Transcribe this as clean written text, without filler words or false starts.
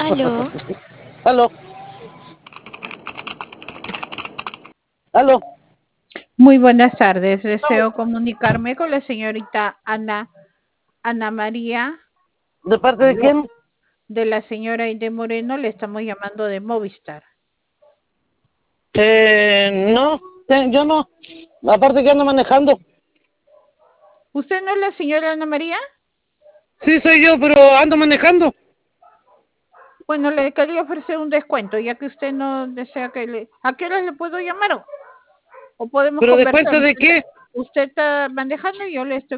Aló, Aló, aló. Muy buenas tardes. Deseo comunicarme con la señorita Ana María. ¿De parte de quién? De la señora Aide Moreno, le estamos llamando de Movistar. No, yo no. Aparte que ando manejando. ¿Usted no es la señora Ana María? Sí, soy yo, pero ando manejando. Bueno, le quería ofrecer un descuento, ya que usted no desea que le... ¿A qué hora le puedo llamar? ¿O podemos ¿Pero conversar? descuento de qué? Usted está manejando y yo le estoy